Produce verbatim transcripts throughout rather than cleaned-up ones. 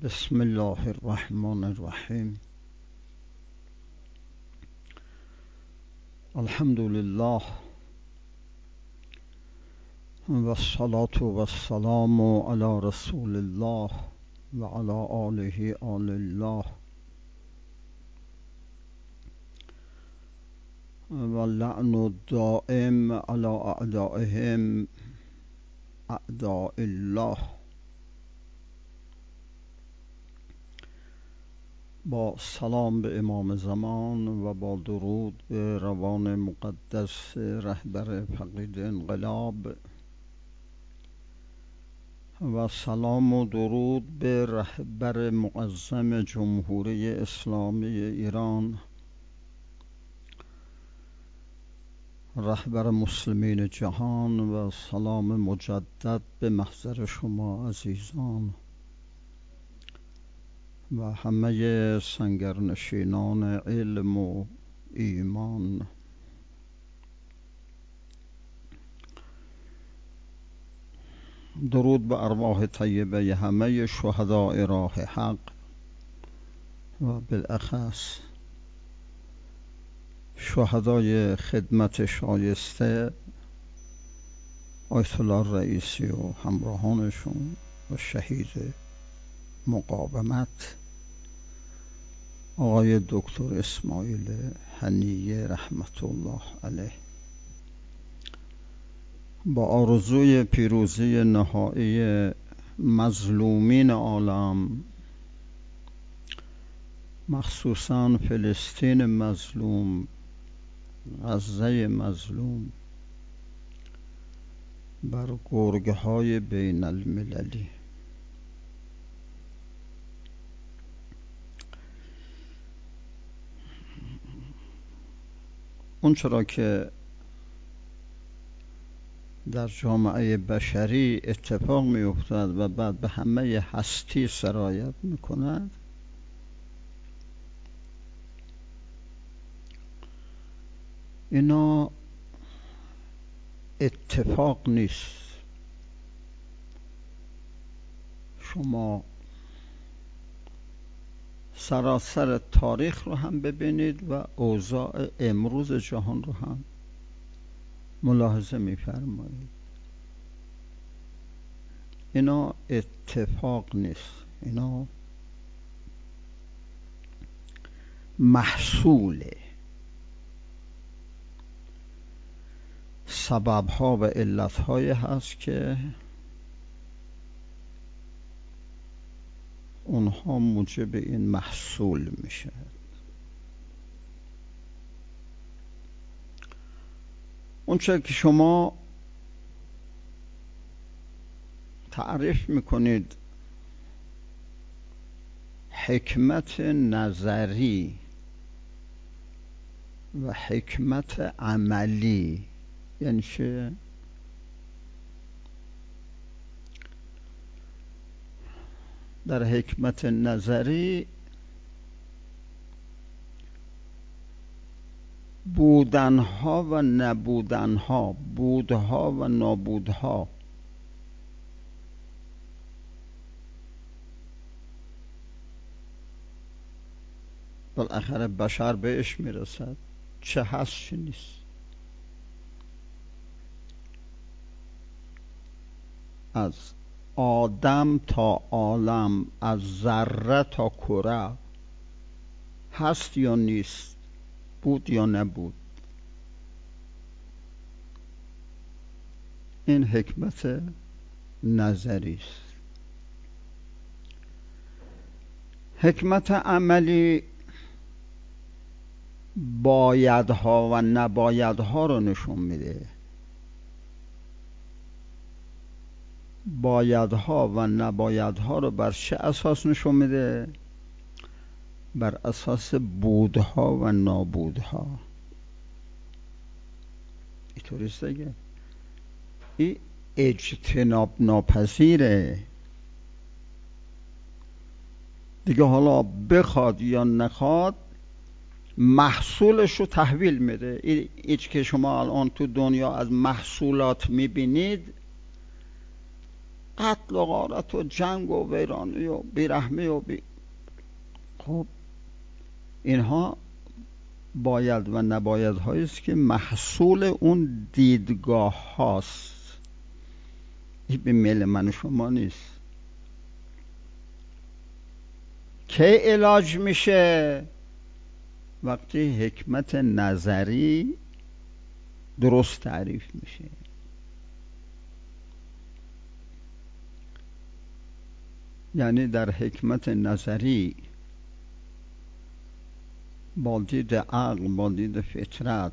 بسم الله الرحمن الرحیم. الحمد لله و الصلاة و السلام علی رسول الله و علی آله آل الله و لعن الدائم علی اعدائهم اعداء الله. با سلام به امام زمان و با درود به روان مقدس رهبر فقید انقلاب و سلام و درود به رهبر معظم جمهوری اسلامی ایران، رهبر مسلمین جهان، و سلام مجدد به محضر شما عزیزان و همه سنگرنشینان علم و ایمان. درود به ارواح طیبه همه شهداء راه حق و بالاخص شهدای خدمت شایسته آیت الله رئیسی و همراهانشون و شهید مقاومت آقای دکتر اسماعیل حنیه رحمت الله علیه. با آرزوی پیروزی نهایی مظلومین عالم، مخصوصاً فلسطین مظلوم، غزه مظلوم، بر گرگه های بین المللی. اون چرا که در جامعه بشری اتفاق می افتد و بعد به همه هستی سرایت می کند، اینا اتفاق نیست. شما سراسر تاریخ رو هم ببینید و اوضاع امروز جهان رو هم ملاحظه می فرمایید. اینا اتفاق نیست، اینا محصول سبب‌ها و علت‌های هست که اونها موجب این محصول میشه. اونچه که شما تعریف میکنید حکمت نظری و حکمت عملی یعنی چه؟ در حکمت نظری بودنها و نبودنها، بودها و نابودها، بالاخره بشر بهش میرسد چه هست چه نیست. از آدم تا عالم، از ذره تا کره، هست یا نیست، بود یا نبود. این حکمت نظری است. حکمت عملی بایدها و نبایدها رو نشون میده. بایدها و نبایدها رو بر چه اساس نشون میده؟ بر اساس بودها و نابودها. اینطوریست دیگه. این اجتناب ناپذیره دیگه. حالا بخواد یا نخواد محصولش رو تحویل میده. ایچ که شما الان تو دنیا از محصولات میبینید قتل و غارت و جنگ و ویرانی و بیرحمی و بی... خب اینها باید و نباید هایی است که محصول اون دیدگاه هاست، این به میل من و شما نیست. که علاج میشه وقتی حکمت نظری درست تعریف میشه. یعنی در حکمت نظری با دید عقل، با دید فطرت،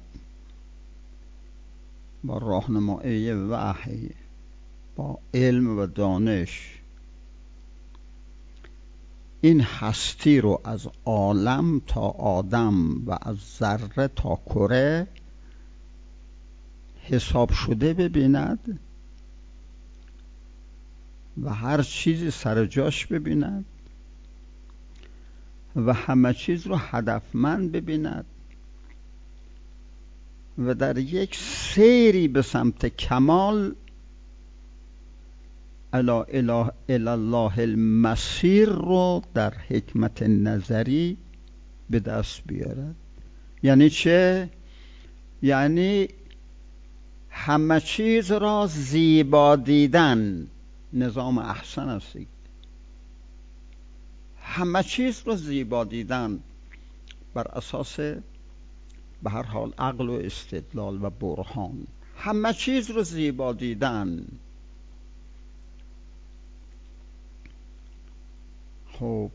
با راهنمایی وحی، با علم و دانش این هستی رو از عالم تا آدم و از ذره تا کره حساب شده ببیند و هر چیزی سر جاش ببیند و همه چیز رو هدفمند ببیند و در یک سیری به سمت کمال الا اله الا الله المسیر رو در حکمت نظری به دست بیارد. یعنی چه؟ یعنی همه چیز را زیبا دیدن، نظام احسن است. همه چیز را زیبا دیدن بر اساس به هر حال عقل و استدلال و برهان، همه چیز رو زیبا دیدن. خب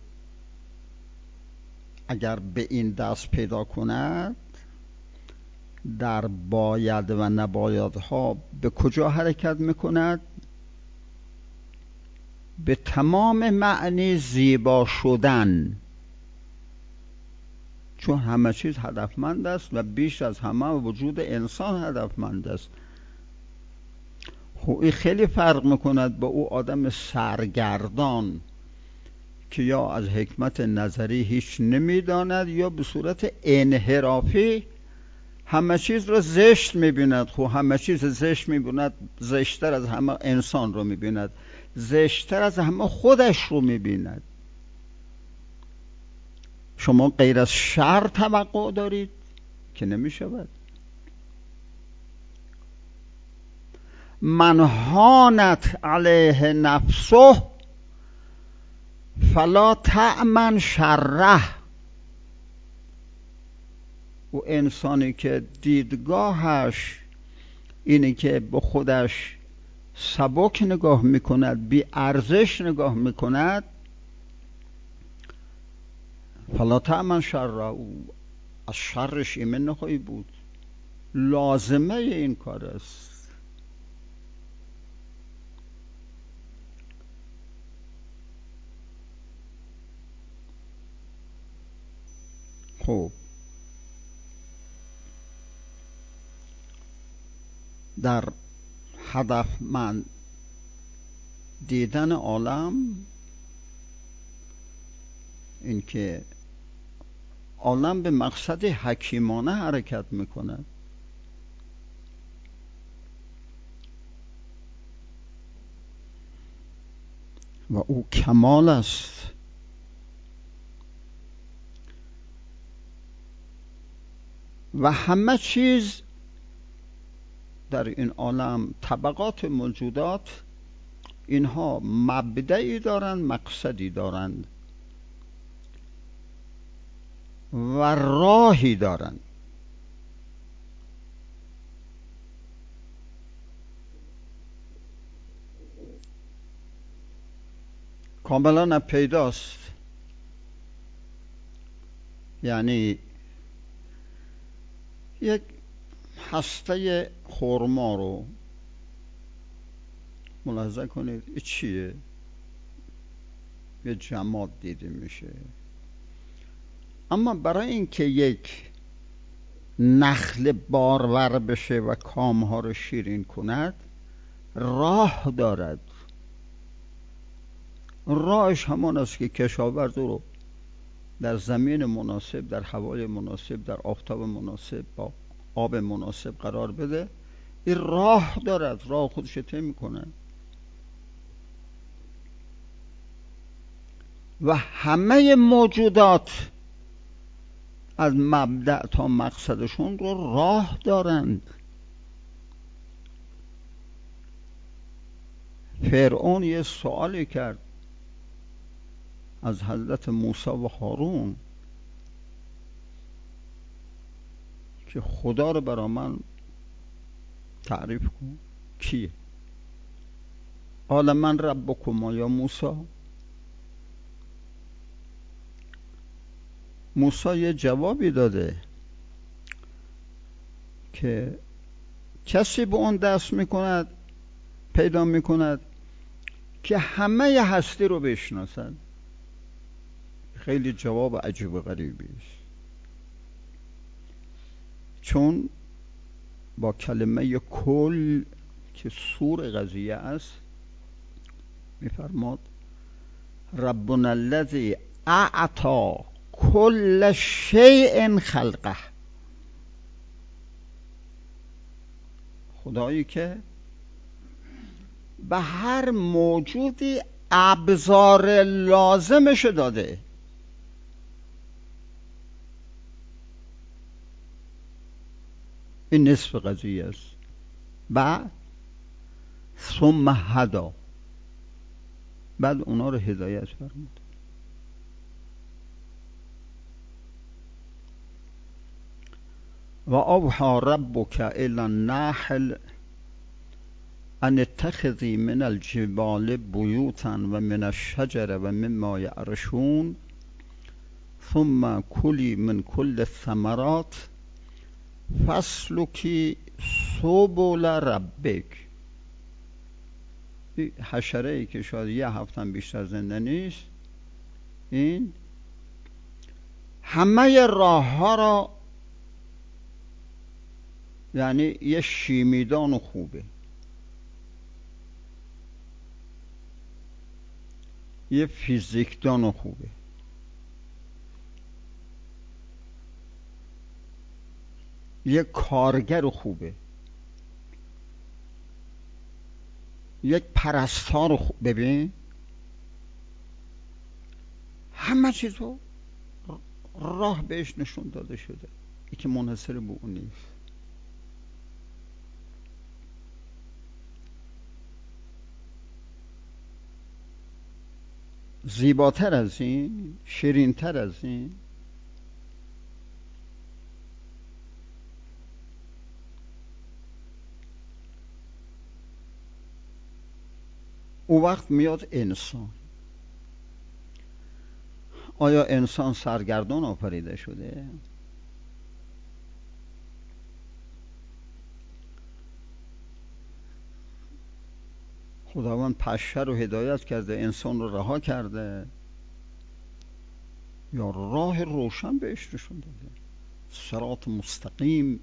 اگر به این دست پیدا کند در باید و نبایدها به کجا حرکت میکند؟ به تمام معنی زیبا شدن، چون همه چیز هدفمند است و بیش از همه وجود انسان هدفمند است. خب این خیلی فرق میکند با او آدم سرگردان که یا از حکمت نظری هیچ نمیداند یا به صورت انحرافی همه چیز رو زشت میبیند. خب همه چیز زشت میبیند، زشتر از همه انسان رو میبیند، زشتر از همه خودش رو میبیند. شما غیر از شر توقع دارید که نمیشود. من هانت علیه نفسه فلا تأمن شره. و انسانی که دیدگاهش اینه که به خودش سبک نگاه میکند، بی ارزش نگاه میکند، فلا تأمن شره، او از شرش ایمن نخواهی بود. لازمه این کار است. خب در هدفمند دیدن عالم، اینکه عالم به مقصد حکیمانه حرکت میکند و او کمال است. و همه چیز در این عالم، طبقات موجودات، اینها مبدعی دارند، مقصدی دارند و راهی دارند. کاملا پیداست. یعنی یک هسته خرما رو ملاحظه کنید، این چیه؟ یه جماد دیده میشه. اما برای اینکه یک نخل بارور بشه و کامها رو شیرین کند راه دارد. راهش همان است که کشاورز رو در زمین مناسب، در هوای مناسب، در آفتاب مناسب، با آب مناسب قرار بده. این راه دارد، راه خودش طی میکنه. و همه موجودات از مبدأ تا مقصدشون رو راه دارند. فرعون یه سوالی کرد از حضرت موسی و هارون که خدا رو برا من تعریف کن، کیه؟ قال من ربکما یا موسی. موسی یه جوابی داده که کسی به اون دست میکند پیدا میکند که همه هستی رو بشناسد. خیلی جواب عجیب و غریبی است، چون با کلمه کل که سور قضیه است میفرماد ربنا الذی اعطی کل شیء خلقه. خدایی که به هر موجودی ابزار لازمش داده. این نصف قضیه است. بعد ثم هدا، بعد اونا رو هدایت فرمود. و اوحی ربک الی النحل ان اتخذی من الجبال بیوتا و من الشجر و مما یعرشون ثم کلی من کل الثمرات فاسلکی سبل ربک. حشره ای که شاید یه هفته بیشتر زنده نیست، این همه راه ها را، یعنی یه شیمیدان خوبه، یه فیزیکدان خوبه، یه کارگر خوبه، یک پرستار خوب. ببین همه چیز رو راه بهش نشون داده شده، ای که منحصر به اون نیست. زیباتر از این، شیرینتر از این او وقت میاد انسان. آیا انسان سرگردان آفریده شده؟ خداوند پشه رو هدایت کرده، انسان رو رها کرده، یا راه روشن بهش نشون داده، صراط مستقیم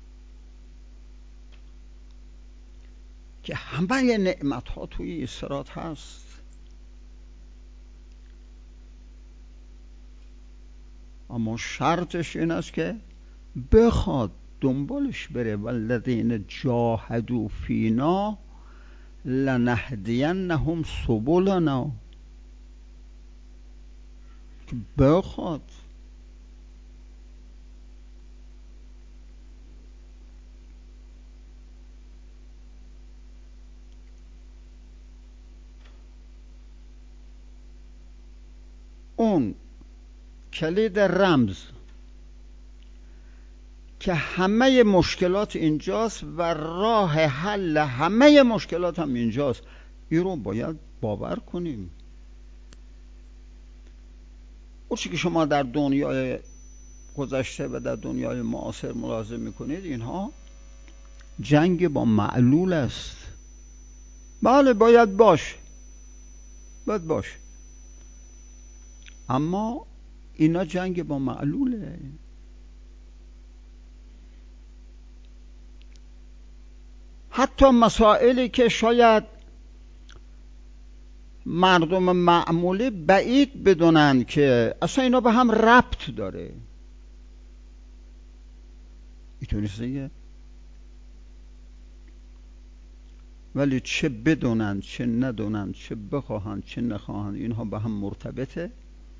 که همه نعمت ها توی این صراط هست. اما شرطش این است که بخواد دنبالش بره. والذین جاهدوا فینا لنهدینهم سبلنا. که بخواد. اون کلید رمز که همه مشکلات اینجاست و راه حل همه مشکلات هم اینجاست، این رو باید باور کنیم. اون چی که شما در دنیای گذشته و در دنیای معاصر ملاحظه میکنید، اینها جنگ با معلول است. بله باید باش، باید باش، اما اینا جنگ با معلوله. حتی مسائلی که شاید مردم معمولی بعید بدونن که اصلا اینا به هم ربط داره، اینطوری دیگه. ولی چه بدونند چه ندونند، چه بخواهند چه نخواهند، اینها به هم مرتبطه.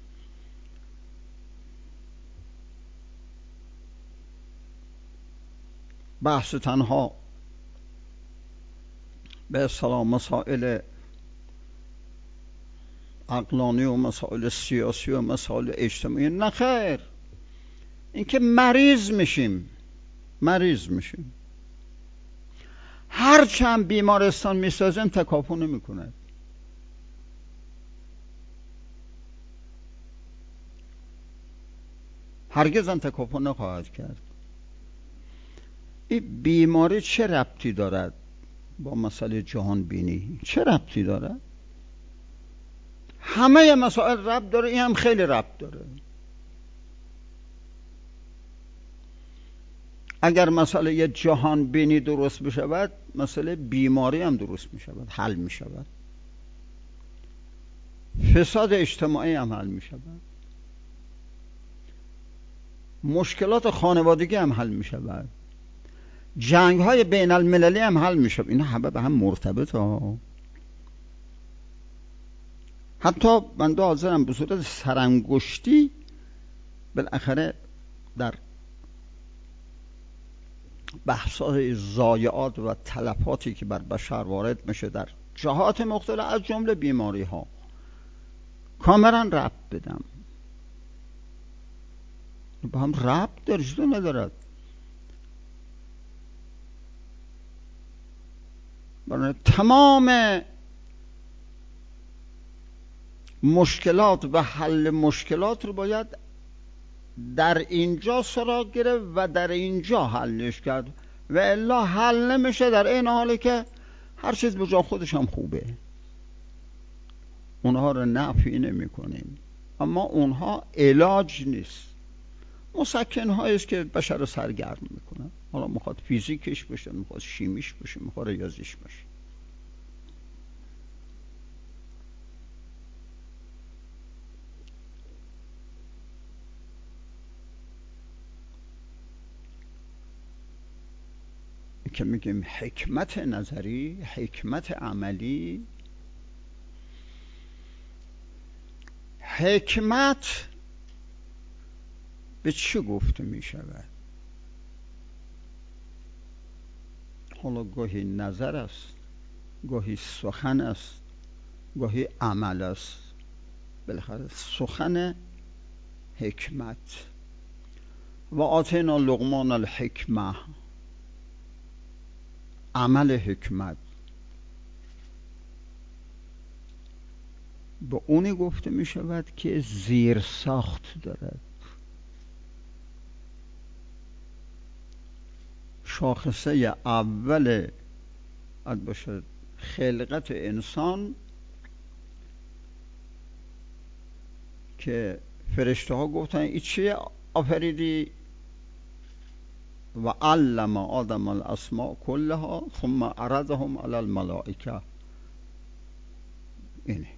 بحث تنها به اصطلاح مسائل عقلانی و مسائل سیاسی و مسائل اجتماعی نه خیر، این که مریض میشیم مریض میشیم هر چند بیمارستان میسازن تکاپو نمیکنه. هرگز هم تکاپو نخواهد کرد. این بیماری چه ربطی دارد با مسئله جهان بینی؟ چه ربطی دارد؟ همه مسائل ربط داره، این هم خیلی ربط داره. اگر مسئله یه جهان بینی درست بشود، مسئله بیماری هم درست میشود، حل میشود. فساد اجتماعی هم حل میشود، مشکلات خانوادگی هم حل میشود، جنگ های بین المللی هم حل میشود. اینا همه به هم مرتبط ها. حتی بنده حاضرم به صورت سرانگشتی بالاخره در بحث‌های ضایعات و تلفاتی که بر بشر وارد میشه در جهات مختلف از جمله بیماری ها کاملا ربط بدم. با هم ربط داره، چطور ندارد؟ برای تمام مشکلات و حل مشکلات رو باید در اینجا سراغ گرفت و در اینجا حلش کرد، و الا حل نمیشه، در این حالی که هر چیز به جا خودش هم خوبه. اونها رو نفی نمی کنیم، اما اونها علاج نیست، مسکن هایی است که بشر رو سرگرم میکنه. حالا میخواد فیزیکش باشه، میخواد شیمیش باشه، میخواد ریاضیش باشه. که میگیم حکمت نظری، حکمت عملی. حکمت به چی گفته می شود؟ حالا گاهی نظر است، گاهی سخن است، گاهی عمل است. بالاخره سخن حکمت. و آتینا لقمان الحکمه، عمل حکمت به اونی گفته می شود که زیر ساخت دارد. شاخصه اول باشد خلقت انسان که فرشته ها گفتن این چیه آفریدی؟ و علم آدم الاسماء کلها ثم عرضهم علی الملائکه. اینه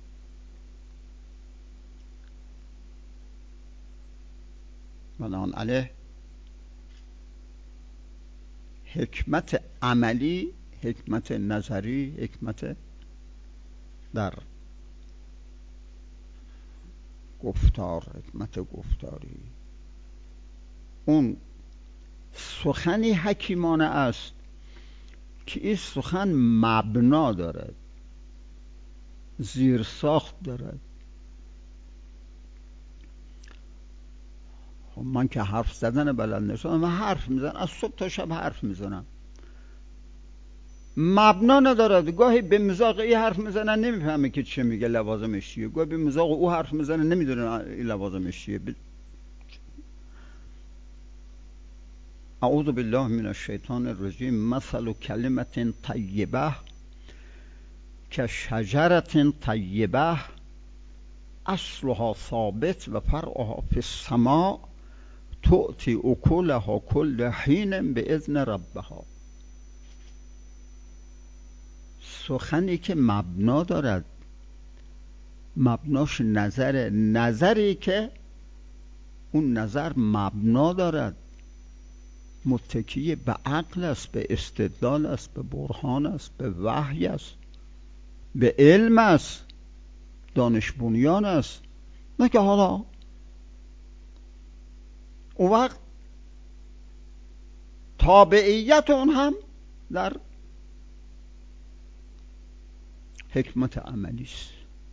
بنان علیه حکمت عملی، حکمت نظری، حکمت در گفتار، حکمت گفتاری. اون سخنی حکیمانه است که این سخن مبنا دارد، زیر ساخت دارد. خب من که حرف زدن بلد نیستم، من حرف میزنم، از صبح تا شب حرف میزنم، مبنا ندارد. گاهی به مزاق ای حرف میزنن نمیفهمه که چه میگه، لوازمش چیه. گاهی به مزاق او حرف میزنه نمیدونه این لوازمش چیه. اعوذ بالله من الشیطان الرجیم. مثل کلمة طیبه کشجرة طیبه اصلها ثابت و فرعها فی السماء تؤتی اکلها کل حین باذن ربها. سخنی که مبنا دارد، مبناش نظر، نظری که اون نظر مبنا دارد، متکی به عقل است، به استدلال است، به برهان است، به وحی است، به علم است، دانش بنیان است. نه که حالا اون وقت تابعیت اون هم در حکمت عملی است.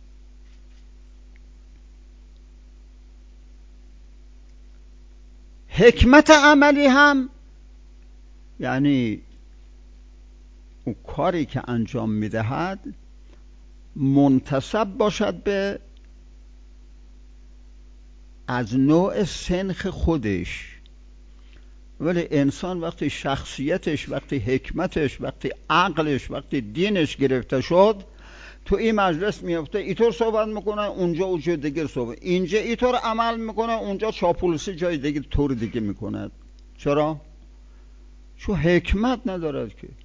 حکمت عملی هم یعنی اون کاری که انجام میدهد منتسب باشد به از نوع سنخ خودش. ولی انسان وقتی شخصیتش، وقتی حکمتش، وقتی عقلش، وقتی دینش گرفته شد، تو این مجلس میفته اینطور صحبت میکنه، اونجا او جای دیگه صحبت، اینجا اینطور عمل میکنه، اونجا چاپلوسی جای دیگه طور دیگه میکنه. چرا؟ چون حکمت ندارد که.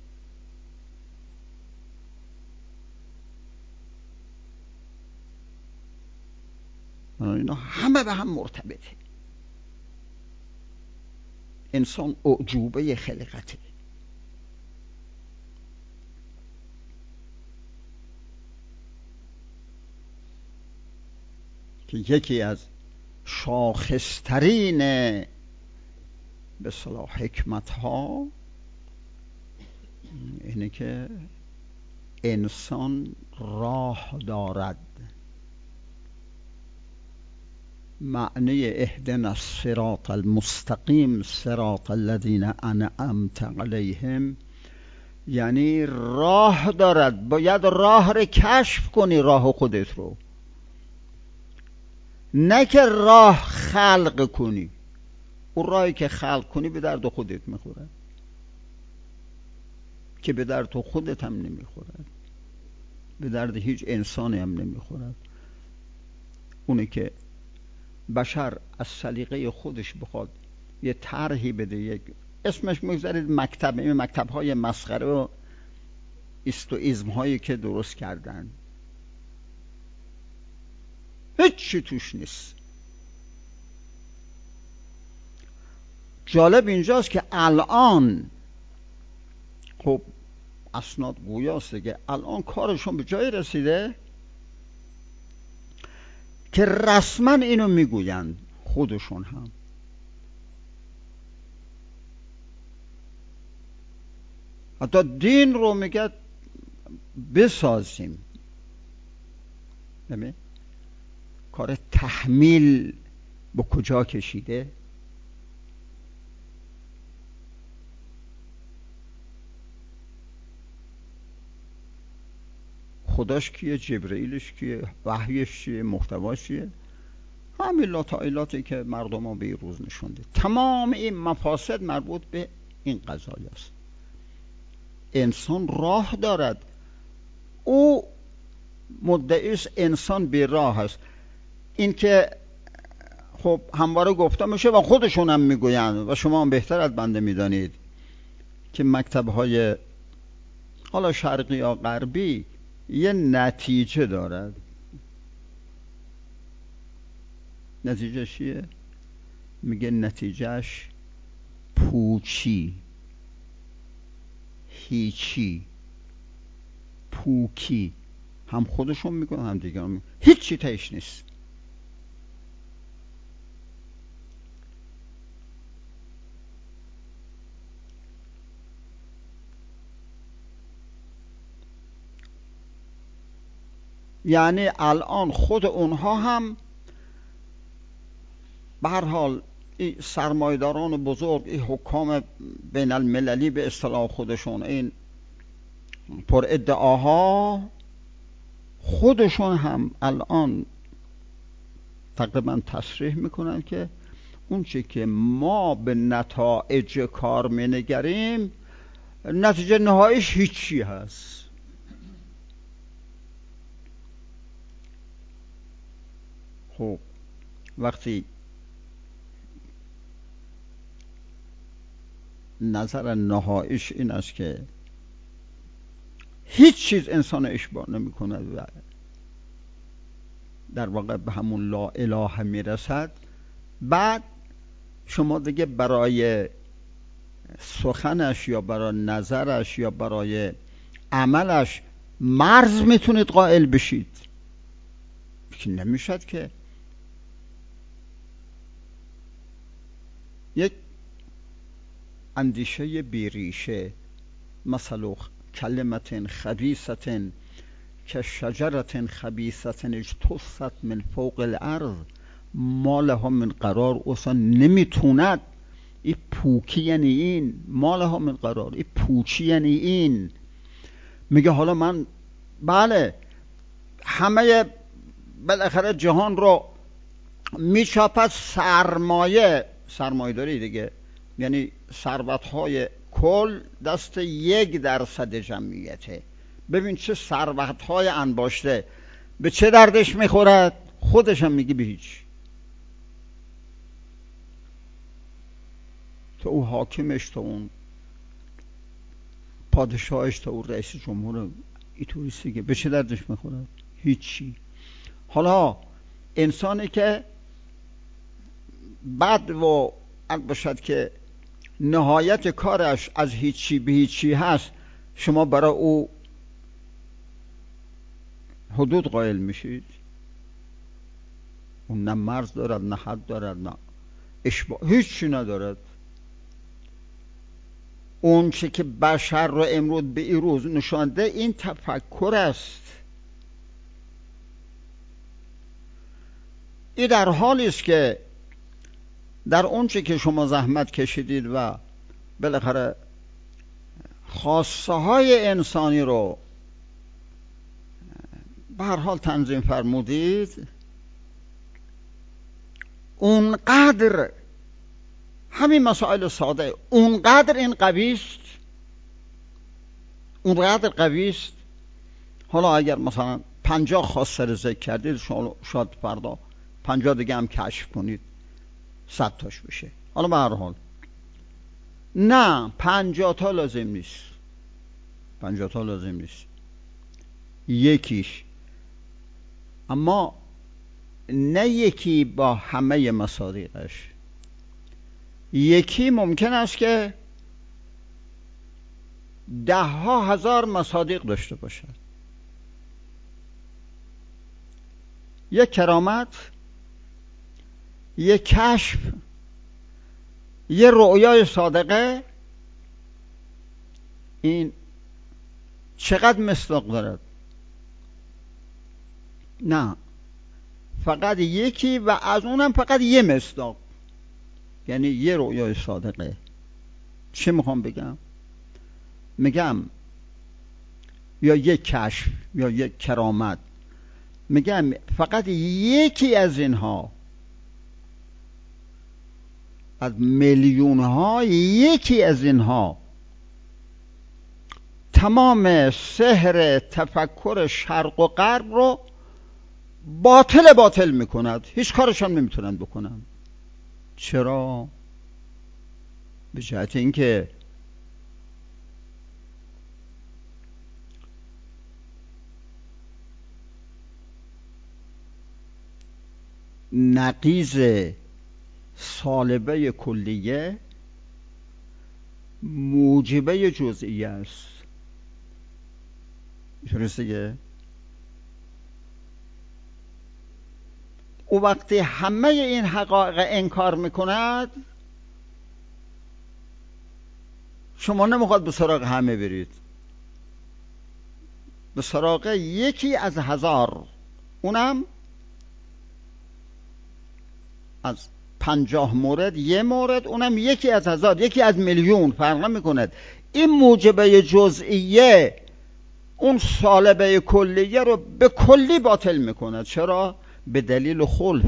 اینا همه به هم مرتبطه. انسان اعجوبه خلقته. که یکی از شاخصترین به صلاح حکمت ها اینه که انسان راه دارد. معنی اهدنا الصراط المستقیم صراط الذین انعمت علیهم یعنی راه دارد. باید راه رو کشف کنی، راه خودت رو، نه که راه خلق کنی. اون راهی که خلق کنی به درد خودت میخورد، که به درد تو خودت هم نمیخورد، به درد هیچ انسانی هم نمیخورد. اونه که بشر از سلیقه خودش بخواد یه طرحی بده، یک اسمش میگذارید مکتب، این مکتب های مسخره و ایستوئیزم هایی که درست کردن، هیچ چی توش نیست. جالب اینجاست که الان خب اسناد گویاست دیگه، الان کارشون به جای رسیده که رسما اینو میگوین خودشون هم. حتی دین رو میگه بسازیم. نمی؟ کار تحمیل به کجا کشیده؟ خداش کیه؟ جبرئیلش کیه؟ وحیش چیه؟ محتواش چیه؟ همین لاتایلاتی که مردم ها به این روز نشونده. تمام این مفاسد مربوط به این قضایه است. انسان راه دارد. او مدعیست انسان بی راه است. این که خب همواره گفته میشه و خودشون هم میگویند و شما هم بهتر از بنده میدانید که مکتب های حالا شرقی یا غربی یه نتیجه دارد. نتیجه چیه؟ میگه نتیجهش پوچی، هیچی، پوکی. هم خودشون میگن هم دیگران میگن، هیچ چی تهش نیست. یعنی الان خود اونها هم به هر حال این سرمایداران بزرگ، این حکام بین المللی به اصطلاح خودشون، این پر ادعاها، خودشون هم الان تقریبا تصریح میکنن که اون چی که ما به نتایج کار مینگریم نتیجه نهاییش هیچی هست. خب وقتی نظر نهاییش این است که هیچ چیز انسان اشباع نمی کند و در واقع به همون لا اله می رسد، بعد شما دیگه برای سخنش یا برای نظرش یا برای عملش مرز میتونید قائل بشید؟ که نمیشد که. یک اندیشه بیریشه، مثلا کلمت خبیثت که شجرت خبیثت اجتثت من فوق الارض ما لها من قرار، اصلا نمیتوند. این پوکی یعنی این، ما لها من قرار، این پوچی یعنی این. میگه حالا من بله همه بالاخره جهان رو میچاپد سرمایه، سرمایه داری دیگه، یعنی ثروت‌های کل دست یک درصد جمعیته. ببین چه ثروت‌های انباشته، به چه دردش میخورد؟ خودش هم میگه به هیچ. تو اون حاکمش، تو اون پادشاهش، تو اون رئیس جمهور، اینطوریستی که به چه دردش میخورد؟ هیچی. حالا انسانی که بد و باشد که نهایت کارش از هیچی به هیچی هست، شما برای او حدود قائل میشید؟ اون نه مرز دارد، نه حد دارد، نه اشباع، هیچی ندارد. اون چه که بشر رو امروز به این روز نشانده این تفکر است. این در حالی است که در اون چه که شما زحمت کشیدید و بالاخره خواسته های انسانی رو به هر حال تنظیم فرمودید، اونقدر همین مسائل ساده، اونقدر این قوی است، اونقدر قوی است. حالا اگر مثلا پنجاه خواسته رو ذکر کردید، شاید فردا پنجاه دیگه هم کشف کنید، صد تاش بشه. حالا به هر حال نه، پنجاه تا لازم نیست، پنجاه تا لازم نیست، یکیش. اما نه یکی با همه مصادیقش. یکی ممکن است که ده ها هزار مصادیق داشته باشد. یک کرامت، یک کشف، یک رؤیای صادقه، این چقدر مصداق دارد؟ نه، فقط یکی و از اونم فقط یه مصداق، یعنی یه رؤیای صادقه. چه میخوام بگم؟ میگم یا یک کشف یا یک کرامت، میگم فقط یکی از اینها، از میلیون ها یکی از اینها تمام سحر تفکر شرق و غرب رو باطل باطل میکند. هیچ کارش هم نمیتونن بکنن. چرا؟ به جهت اینکه نقیض سالبه کلیه موجبه جزئیه است. درسته؟ او وقتی همه این حقایق انکار میکند، شما نمیخواد به سراغ همه برید، به سراغ یکی از هزار، اونم از پنجاه مورد یه مورد، اونم یکی از هزار، یکی از میلیون فرق میکند. این موجبه جزئیه اون سالبه کلیه رو به کلی باطل میکند. چرا؟ به دلیل خلف.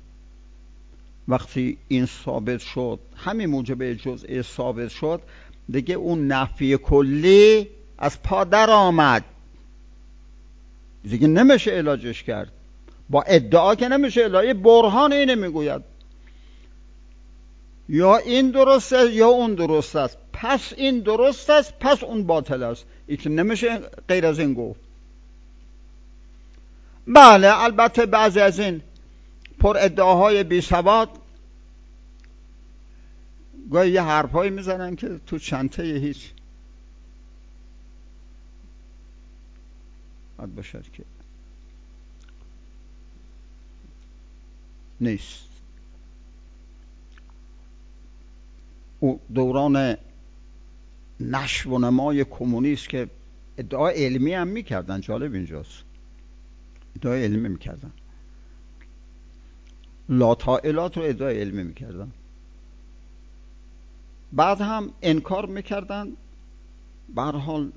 وقتی این ثابت شد، همین موجبه جزئیه ثابت شد، دیگه اون نفی کلی از پا در آمد، دیگه نمیشه علاجش کرد. با ادعا که نمیشه علاج، برهان اینه میگوید یا این درست است یا اون درست است، پس این درست است پس اون باطل است. این که نمیشه غیر از این گفت. بله البته بعضی از این پر ادعاهای بی سواد گاهی یه حرفایی میزنن که تو چنته هیچ باید باشد که نیست. او دوران نشو و نمای کمونیست که ادعای علمی هم میکردن، جالب اینجاست، ادعای علمی میکردن، لاتائلات رو ادعای علمی میکردن، بعد هم انکار میکردن. به هر حال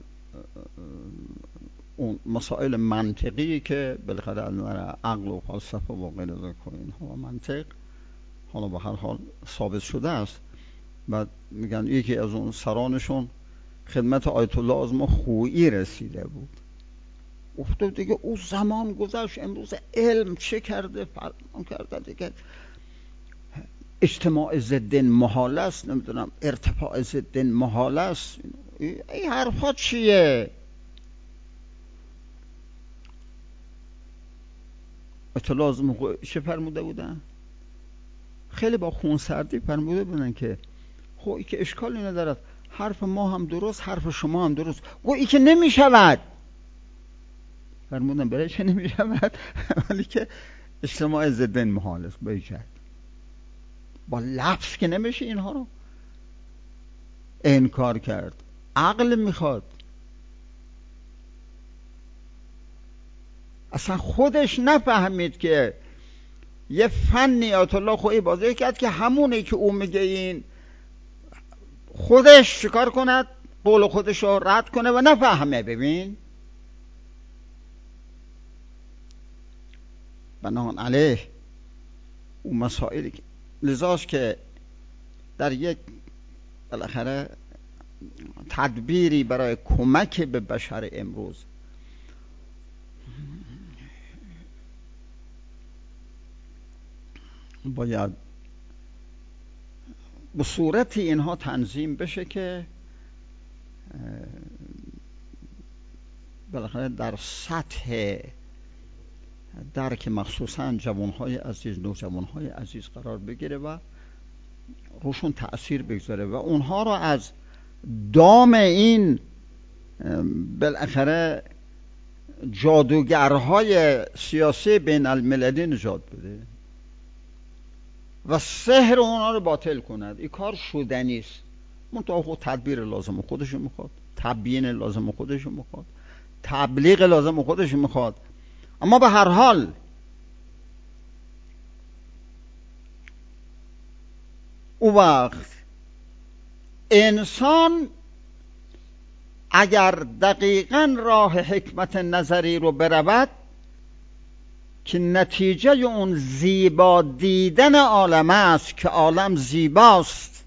اون مسائل منطقی که بالاخره از عقل و فلسفه و غیره و اینها و منطق حالا به هر حال ثابت شده است. بعد میگن یکی از اون سرانشون خدمت آیت الله آزما خویی رسیده بود، گفته دیگه او زمان گذشت، امروز علم چه کرده، فرمان کرده دیگه اجتماع ضدین محال است، نمیدونم ارتفاع ضدین محال است. این حرفا چیه؟ آیت الله آزما چه فرموده بودن؟ خیلی با خونسردی فرموده بودن که خب ای که اشکالی ندارد، حرف ما هم درست، حرف شما هم درست. گو ای که نمی شود. فرمودن برای چه نمی شود؟ ولی که اجتماع ضدین محال است. باید کرد با لفظ که نمیشه اینها رو انکار کرد. عقل میخواد. اصلا خودش نفهمید که یه فنی آیت الله خویی بازی کرد که همونی که او میگه این خودش چیکار کند؟ قول خودش رو رد کنه و نفهمه. ببین بنان علیه اون مسائلی که لذاست که در یک بالاخره تدبیری برای کمک به بشر امروز باید به صورت اینها تنظیم بشه که بالاخره در سطح درک مخصوصا جوانهای عزیز، نوجوانهای عزیز قرار بگیره و روشون تأثیر بگذاره و اونها رو از دام این بالاخره جادوگرهای سیاسی بین المللی نجات بده و سحر اونها رو باطل کند. این کار شدنی است. منتها خود تدبیر لازم خودش میخواد، تبیین لازم خودش میخواد، تبلیغ لازم خودش میخواد. اما به هر حال او وقت انسان اگر دقیقاً راه حکمت نظری رو برود که نتیجه اون زیبا دیدن عالم است که عالم زیباست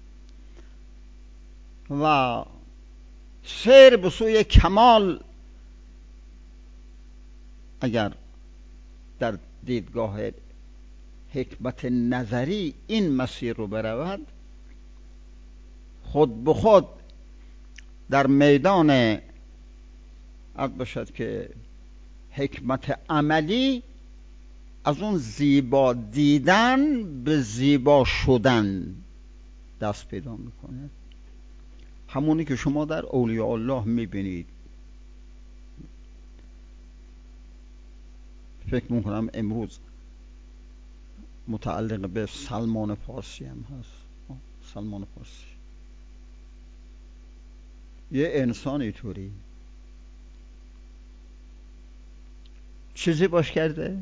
و سیر به سوی کمال اگر در دیدگاه حکمت نظری این مسیر رو برود، خود به خود در میدان عرض باشد که حکمت عملی از اون زیبا دیدن به زیبا شدن دست پیدا میکنه. همونی که شما در اولیاء الله میبینید. فکر میکنم امروز متعلق به سلمان فارسی هم هست. سلمان فارسی یه انسانی طوری چیزی باش کرده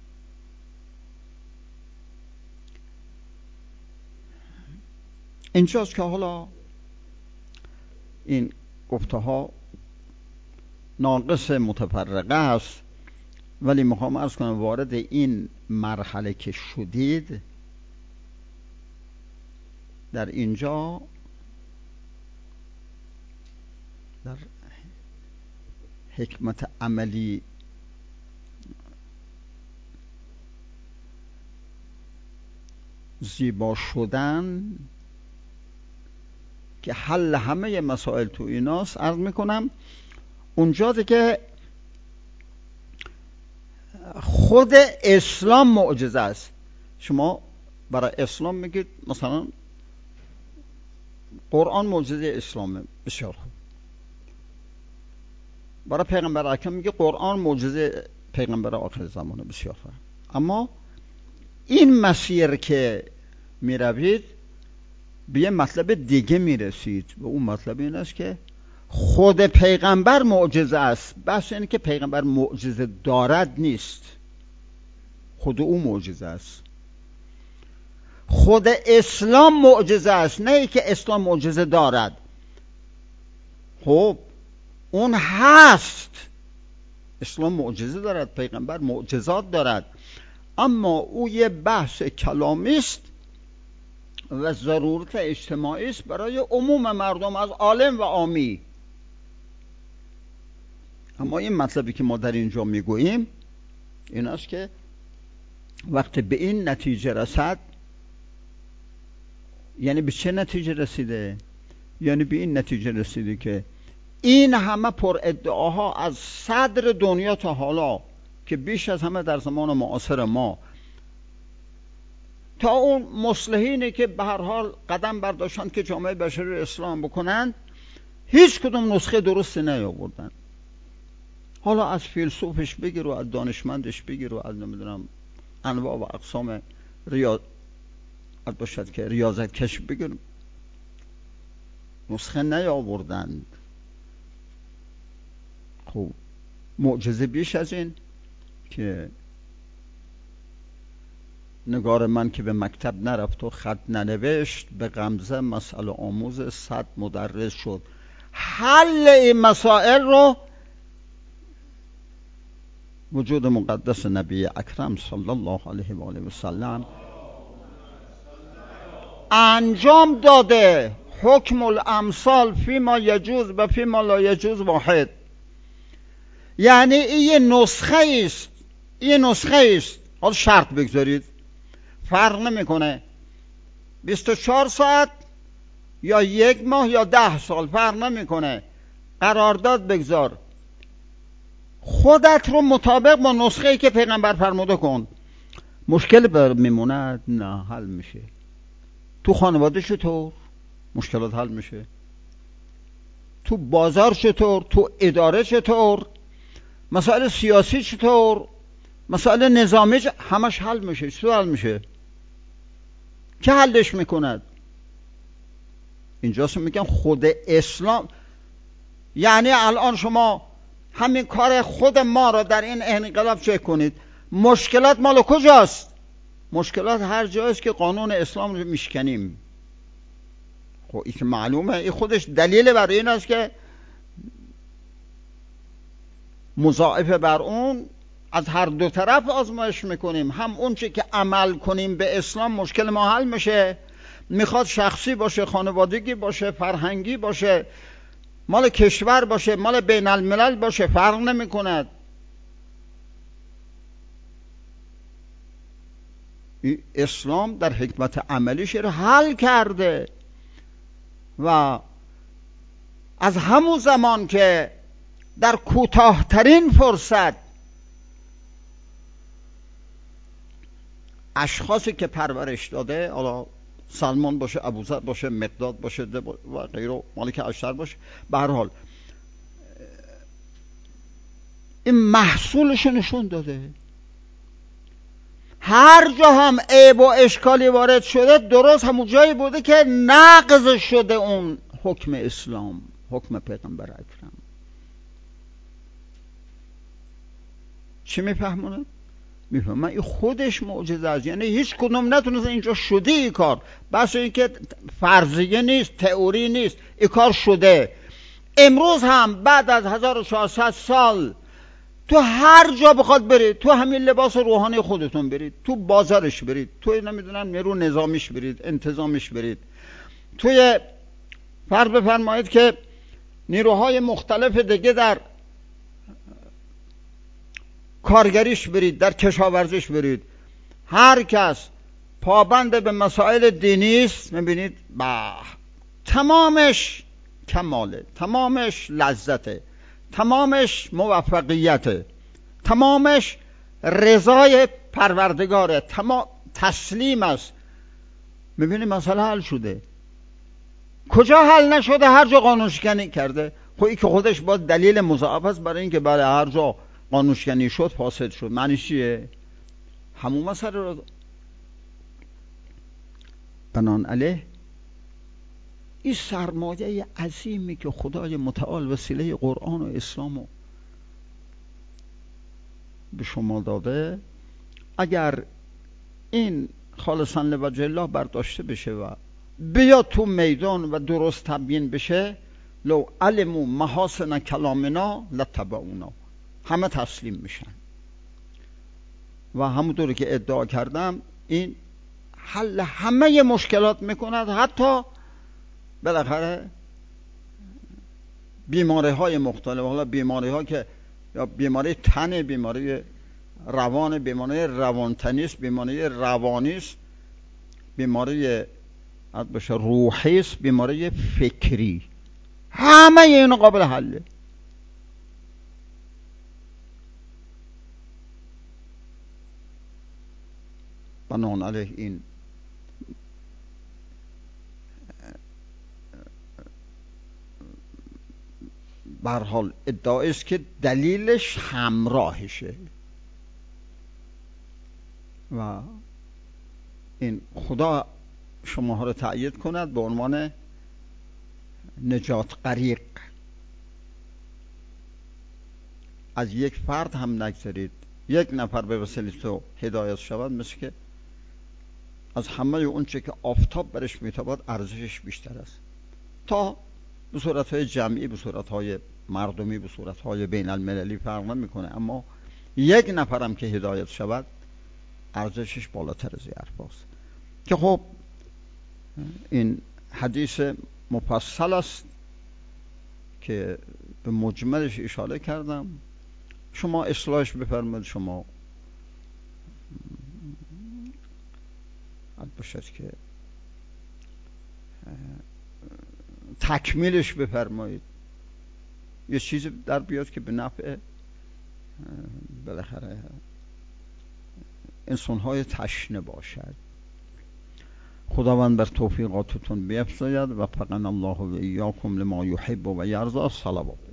اینجاست که حالا این گفته ها ناقص متفرقه است، ولی میخوام عرض کنم وارد این مرحله که شدید در اینجا در حکمت عملی زیبا شدن که حل همه مسائل تو ایناست، عرض میکنم اونجا که خود اسلام معجزه است. شما برای اسلام میگید مثلا قرآن معجزه اسلامه. بسیار خوب. برای پیغمبر اکرم میگه قرآن معجزه پیغمبر آخر زمانه. بسیار خوب. اما این مسیر که میروید به یه مطلب دیگه میرسید و اون مطلب این است که خود پیغمبر معجزه است. بحث اینه که پیغمبر معجزه دارد نیست، خود او معجزه است. خود اسلام معجزه است، نه ای که اسلام معجزه دارد. خب اون هست، اسلام معجزه دارد، پیغمبر معجزات دارد، اما او یه بحث کلامی است و ضرورت اجتماعی است برای عموم مردم، از عالم و عامی. اما این مطلبی که ما در اینجا میگوییم این است که وقتی به این نتیجه رسد، یعنی به چه نتیجه رسیده؟ یعنی به این نتیجه رسیده که این همه پر ادعاها از صدر دنیا تا حالا که بیش از همه در زمان معاصر ما، تا اون مصلحینی که به هر حال قدم برداشتن که جامعه بشری اسلام بکنند، هیچ کدوم نسخه درست نیاوردن. حالا از فیلسوفش بگیر و از دانشمندش بگیر و از نمیدونم انواع و اقسام ریاض باشد که ریاضت کش بگیر، نسخه نیاوردند. خب معجزه بیش از این که نگار من که به مکتب نرفت و خط ننوشت، به غمزه مسئله آموز صد مدرس شد. حل این مسائل رو وجود مقدس نبی اکرم صلی الله علیه و آله و سلم انجام داده. حکم الامثال فی ما یجوز و فی ما لا یجوز واحد. یعنی این نسخه است، این نسخه است. حالا شرط بگذارید، فرق نمیکنه بیست و چهار ساعت یا یک ماه یا ده سال، فرق نمیکنه. قرارداد بگذار، خودت رو مطابق با نسخه ای که پیغمبر فرموده کن. مشکل بر میموند؟ نه، حل میشه. تو خانواده چطور؟ مشکلات حل میشه. تو بازار چطور؟ تو اداره چطور؟ مسائل سیاسی چطور؟ مسائل نظامی چطور؟ همش حل میشه. چطور حل میشه؟ که حلش میکند؟ اینجاست میگم خود اسلام. یعنی الان شما همین کار خود ما رو در این انقلاب چک کنید، مشکلات مال کجاست؟ مشکلات هر جایست که قانون اسلام رو میشکنیم. خب این که معلومه، این خودش دلیل برای این است که مضاعف بر اون از هر دو طرف آزمایش میکنیم. هم اون چه که عمل کنیم به اسلام مشکل ما حل میشه، میخواد شخصی باشه، خانوادگی باشه، فرهنگی باشه، مال کشور باشه، مال بین الملل باشه، فرق نمی کند. اسلام در حکمت عملیش رو حل کرده و از همون زمان که در کوتاه‌ترین فرصت اشخاصی که پرورش داده، حالا سلمان باشه، ابوذر باشه، مقداد باشه و غیره، مالک اشتر باشه، به هر حال این محصولش نشون داده. هر جا هم عیب و اشکالی وارد شده، درست همون جایی بوده که نقض شده اون حکم اسلام، حکم پیغمبر اکرم. چی میفهمونه؟ میفهمه این خودش معجزه است. یعنی هیچ کدوم نتونست اینجا شده این کار، بس این که فرضیه نیست، تئوری نیست، این کار شده. امروز هم بعد از هزار و چهارصد سال تو هر جا بخواد برید، تو همین لباس روحانی خودتون برید، تو بازارش برید، توی نمیدونن نیرو نظامیش برید، انتظامیش برید، توی فرض بفرمایید که نیروهای مختلف دیگه در کارگریش برید، در کشاورزیش برید، هر کس پابند به مسائل دینی است، میبینید با تمامش کماله، تمامش لذته، تمامش موفقیته، تمامش رضای پروردگاره، تمام تسلیم است. میبینید مسئله حل شده. کجا حل نشده؟ هر جا قانون شکنی کرده. خب این که خودش با دلیل مضاعف است برای اینکه برای هر جا قانون شکنی شد فاسد شد. معنی چیه؟ همون مسئله رو بنان علیه این سرمایه عظیمی که خدای متعال وسیله قرآن و اسلام به شما داده، اگر این خالصا لوجه الله برداشته بشه و بیاد تو میدان و درست تبیین بشه، لو علموا محاسن کلامنا لتبعونا، همه تسلیم میشن. و همونطوری که ادعا کردم این حل همه مشکلات میکند، حتی بالاخره بیماری های مختلف. حالا بیماری ها که یا بیماری تن، بیماری روان، بیماری روانتنیست، بیماری روانیست، بیماری بشه روحیست، بیماری فکری، همه اینا قابل حله. بنان علیه این به هر حال ادعا است که دلیلش همراهشه و این خدا شماها رو تأیید کند به عنوان نجات غریق. از یک فرد هم نگذارید یک نفر به وسیله تو هدایت شود، مثل که از همه اون چه که آفتاب برش میتابد ارزشش بیشتر است. تا به صورتهای جمعی، به صورتهای مردمی، به صورتهای بین المللی فرق نمیکنه، اما یک نفرم که هدایت شود ارزشش بالاتر از این حرفاست. که خب این حدیث مفصل است که به مجملش اشاره کردم. شما اصلاحش بفرمایید، شما باشد که تکمیلش بفرمایید، یه چیزی در بیاد که به نفع بالاخره انسان‌های تشنه باشد. خداوند بر توفیقاتتون بیفزاید و فقنا الله و ایاکم لما یحب و یرضا. صلوات.